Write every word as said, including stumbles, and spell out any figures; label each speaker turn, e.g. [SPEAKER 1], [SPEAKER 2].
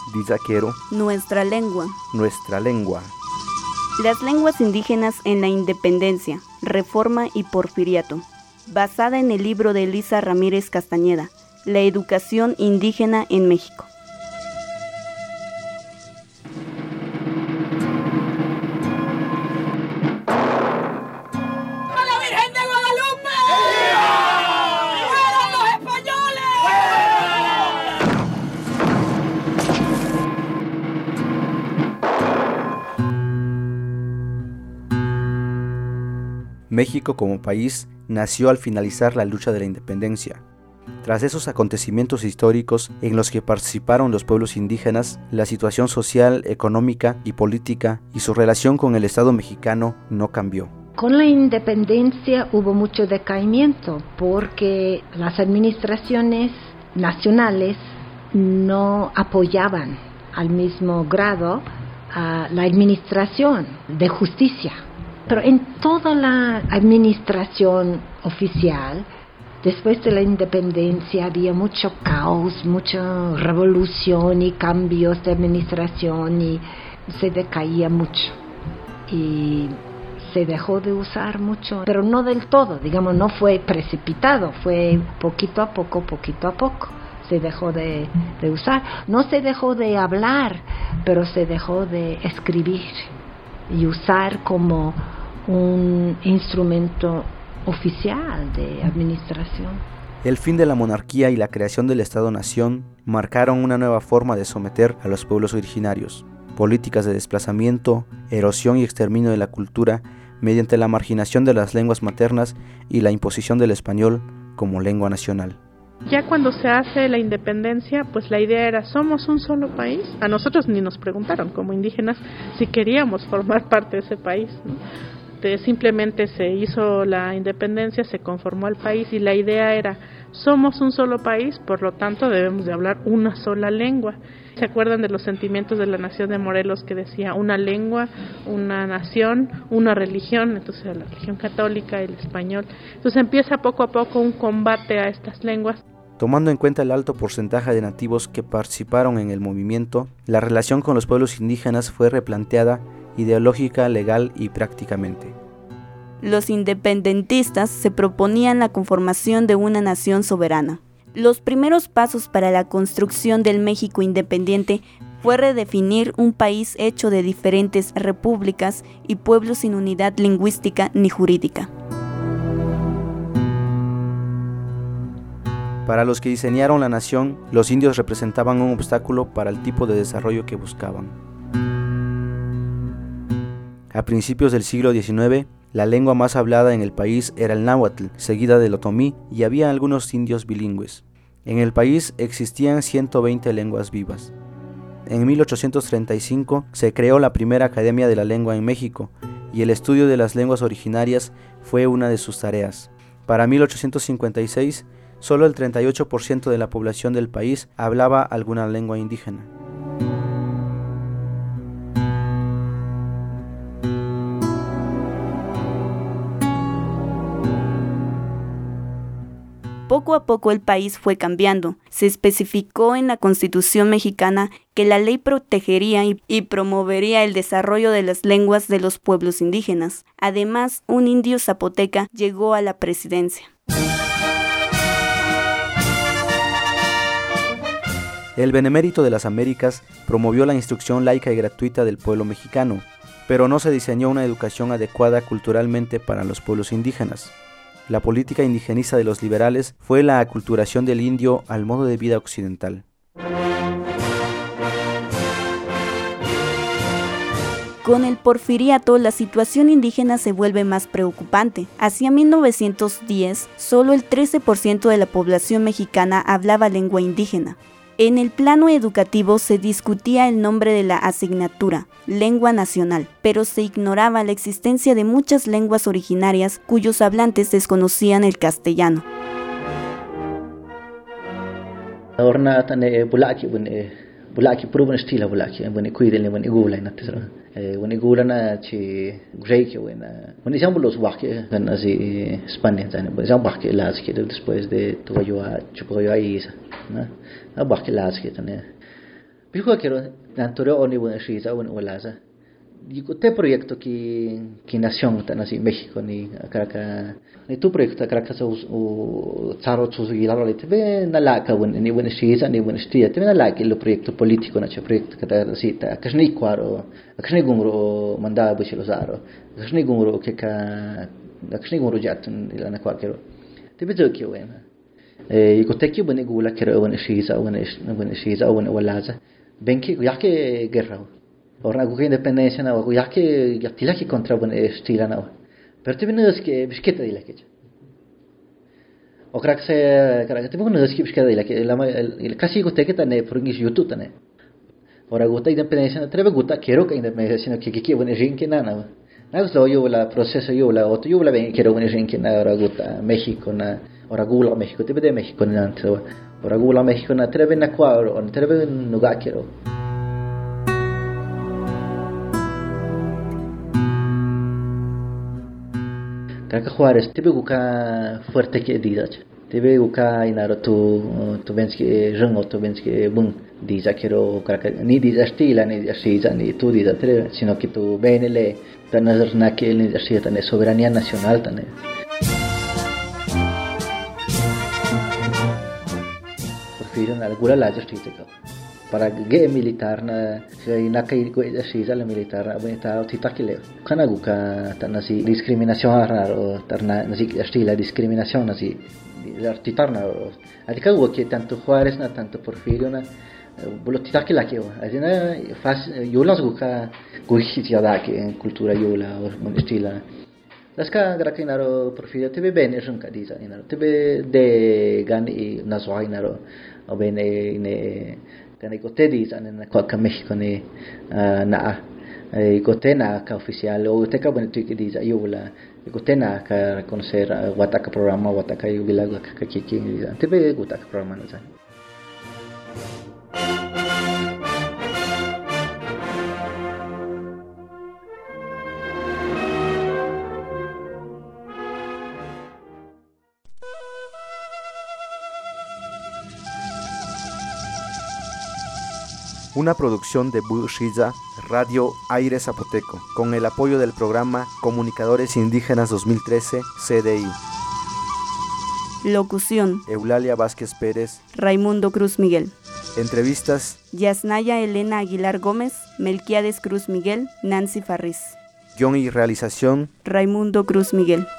[SPEAKER 1] Dizaquero,
[SPEAKER 2] nuestra lengua.
[SPEAKER 1] Nuestra lengua.
[SPEAKER 2] Las lenguas indígenas en la independencia, reforma y porfiriato. Basada en el libro de Elisa Ramírez Castañeda, La educación indígena en México.
[SPEAKER 1] México como país nació al finalizar la lucha de la independencia. Tras esos acontecimientos históricos en los que participaron los pueblos indígenas, la situación social, económica y política y su relación con el Estado mexicano no cambió.
[SPEAKER 3] Con la independencia hubo mucho decaimiento porque las administraciones nacionales no apoyaban al mismo grado a la administración de justicia. Pero en toda la administración oficial, después de la independencia, había mucho caos, mucha revolución y cambios de administración y se decaía mucho. Y se dejó de usar mucho, pero no del todo, digamos, no fue precipitado, fue poquito a poco, poquito a poco. Se dejó de, de usar. No se dejó de hablar, pero se dejó de escribir y usar como un instrumento oficial de administración.
[SPEAKER 1] El fin de la monarquía y la creación del Estado-Nación marcaron una nueva forma de someter a los pueblos originarios, políticas de desplazamiento, erosión y exterminio de la cultura mediante la marginación de las lenguas maternas y la imposición del español como lengua nacional.
[SPEAKER 4] Ya cuando se hace la independencia, pues la idea era, somos un solo país. A nosotros ni nos preguntaron como indígenas si queríamos formar parte de ese país, ¿no? De, simplemente se hizo la independencia, se conformó el país y la idea era, somos un solo país, por lo tanto debemos de hablar una sola lengua. ¿Se acuerdan de los sentimientos de la nación de Morelos que decía una lengua, una nación, una religión? Entonces la religión católica y el español. Entonces empieza poco a poco un combate a estas lenguas.
[SPEAKER 1] Tomando en cuenta el alto porcentaje de nativos que participaron en el movimiento, la relación con los pueblos indígenas fue replanteada ideológica, legal y prácticamente.
[SPEAKER 2] Los independentistas se proponían la conformación de una nación soberana. Los primeros pasos para la construcción del México independiente fue redefinir un país hecho de diferentes repúblicas y pueblos sin unidad lingüística ni jurídica.
[SPEAKER 1] Para los que diseñaron la nación, los indios representaban un obstáculo para el tipo de desarrollo que buscaban. A principios del siglo diecinueve, la lengua más hablada en el país era el náhuatl, seguida del otomí, y había algunos indios bilingües. En el país existían ciento veinte lenguas vivas. En mil ochocientos treinta y cinco se creó la primera Academia de la Lengua en México, y el estudio de las lenguas originarias fue una de sus tareas. Para mil ochocientos cincuenta y seis, solo el treinta y ocho por ciento de la población del país hablaba alguna lengua indígena.
[SPEAKER 2] Poco a poco el país fue cambiando. Se especificó en la Constitución mexicana que la ley protegería y, y promovería el desarrollo de las lenguas de los pueblos indígenas. Además, un indio zapoteca llegó a la presidencia.
[SPEAKER 1] El Benemérito de las Américas promovió la instrucción laica y gratuita del pueblo mexicano, pero no se diseñó una educación adecuada culturalmente para los pueblos indígenas. La política indigenista de los liberales fue la aculturación del indio al modo de vida occidental.
[SPEAKER 2] Con el porfiriato, la situación indígena se vuelve más preocupante. Hacia mil novecientos diez, solo el trece por ciento de la población mexicana hablaba lengua indígena. En el plano educativo se discutía el nombre de la asignatura, lengua nacional, pero se ignoraba la existencia de muchas lenguas originarias cuyos hablantes desconocían el castellano.
[SPEAKER 5] bulaki purubun stila bulaki bani kuidele bani gula na tsara bani gula na chi greike wena bani jambulos wake kan asi España zane bani jam wake las que después de tuyo a chupoyo ahí na a wake las que tane Pijo quiero nanture oni buena shiza un walaza. Digo, te proyecto que que nación tan así México ni acá ni tu proyecto acá acá o tsaro tsu gilaro le te na la ka buen ni buena shiza ni buena stia te na la que lo proyecto político na che proyecto que ta así ta kashni kwaro kashni gumro manda bu chilo zaro kashni gumro que ka kashni gumro jatun ila na kwakero te bezo que wena e ko te que buena gula que era buena shiza buena buena shiza buena walaza benki ya que guerra ora con independencia na ya que ya tila que contra buena estila na pero te viene es que bisqueta de la que o crack se crack te viene es que bisqueta de la que la casi gote que tane por ingis youtube tane ora gote independencia na trebe gota quiero que independencia que que que buena gente na na na lo yo la proceso yo la otro yo la ven quiero buena gente na ora gota México na ora gula México te de México na antes ora gula México na trebe na qua o trebe no ga quiero Kaka Juárez, te veo que fuerte que digas, te veo que inaro tu tu ves que rengo tu ves que bun diga quiero kaka ni diga estila ni diga ni tu diga tre, sino que tu benele tener na que ni diga tener soberanía nacional tener. Prefiero na alguna la justicia para que militar na na kai ko asiza la militar abenta titakile kana guka tanasi discriminación raro tarna nasi estila discriminación nasi artitarna adika que tanto Juárez na tanto Porfirio na bolo titakila que adina fas yolas guka guichia da que en cultura yola o estila las ka grakinaro Porfirio te bene junka diza inaro te de gani nazwa inaro o bene ne kan ikote di sana na kwa México ni na ikote na ka oficial o te ka bueno tu que dice yo la ikote na ka reconocer wataka programa wataka yubila ka kiki te be wataka programa na sana
[SPEAKER 1] Una producción de Bushiza, Radio Aire Zapoteco, con el apoyo del programa Comunicadores Indígenas dos mil trece, C D I.
[SPEAKER 2] Locución:
[SPEAKER 1] Eulalia Vázquez Pérez,
[SPEAKER 2] Raimundo Cruz Miguel.
[SPEAKER 1] Entrevistas:
[SPEAKER 2] Yasnaya Elena Aguilar Gómez, Melquiades Cruz Miguel, Nancy Farris.
[SPEAKER 1] Guión y realización:
[SPEAKER 2] Raimundo Cruz Miguel.